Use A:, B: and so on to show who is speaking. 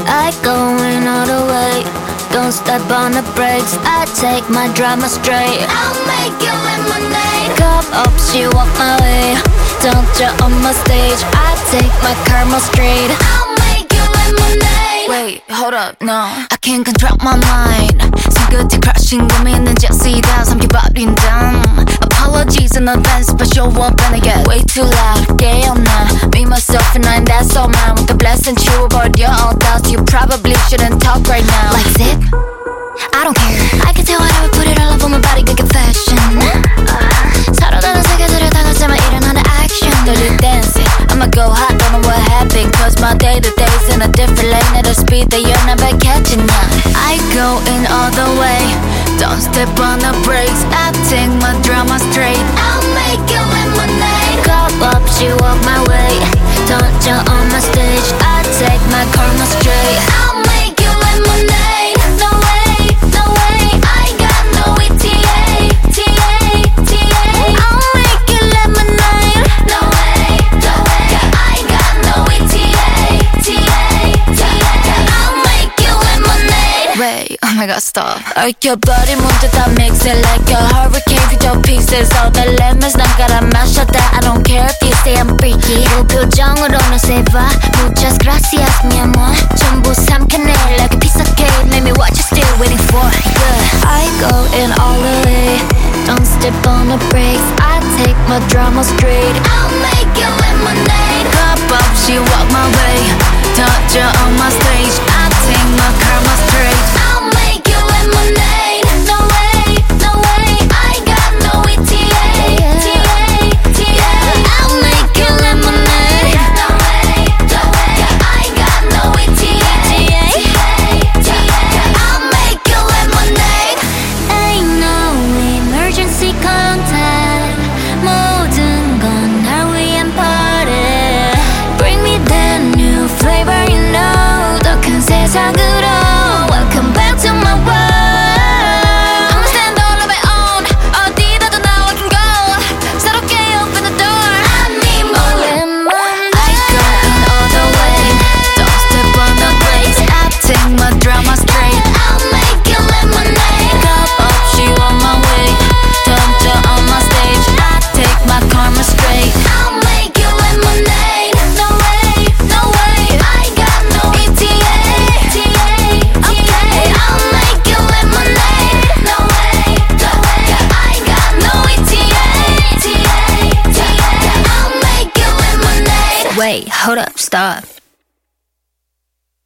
A: I going all the way, don't step on the brakes. I take my drama straight. I'll make you lemonade. Cup up, she walk my way. Don't you on my stage. I take my karma straight. I'll make you lemonade.
B: Wait, hold up, no, I can't control my mind. 손끝에 crashing 고민은 jes이다 삼켜버린 damn. Apologies in advance, but show up and I get way too loud. 깨어나, me, myself and I, that's all mine. With the blessing 치워버려 all doubts. You probably shouldn't talk right now.
A: Like zip, I don't care. I can tell whatever, put it all up on my body, good fashion. 서로 다른 세계들을 다 같이만 일어나는 action.
B: Dirty dancing, I'ma go hot, don't know what happened. Cause my day-to-day's in a different lane. At a speed that you're never catching up. I go in all the way, don't step on the brakes. I take my drama straight.
A: I'll make you lemonade. Cup up, she walk my way. Don't you on my stage. I take my karma straight. I'll make you lemonade. No way, no way. I got no ETA, TA, TA. I'll make you lemonade. No way, no way. I got no ETA, TA, TA. I'll make you lemonade.
B: Wait, oh my god, stop. 얽혀버린 문제 다 mix it like a hurricane. 휘저 pieces, all the lemons 난 깔아 마셔다. I don't care if you say I'm freaky. 무표정으로는 say bye. Muchas gracias, mi amor. 전부 삼켜내 like a piece of cake. Let me what you still waiting for, yeah.
A: I go in all the way, don't step on the brakes. I take my drama straight. I'll make you lemonade.
B: Cup up, she walk my way. Touch her on my stage. I take my karma straight.
A: I'll make you lemonade. No way, no way. I got no ETA, TA, TA. I'll make you lemonade. No way, no way. I got no ETA, TA, TA. I'll make you lemonade. Ain't no emergency contact. 모든 건 날 위한 party. Bring me that new flavor, you know. 더 큰 세상으로. Welcome back to my world.
B: I'ma stand all on my own. 어디다도 now I can go. 새롭게 open the door.
A: I need more lemonade.
B: I go in all the way. Don't step on the brakes. I take my drama straight.
A: I'll make you lemonade.
B: Cup up, she on my way. Touch her on my stage. I take my karma straight.
A: I'll make you lemonade. No way, no way. I got no ETA, TA, TA. I'll make you lemonade. No way, no way. I got no ETA, TA, TA. I'll make you lemonade.
B: Wait, hold up, stop.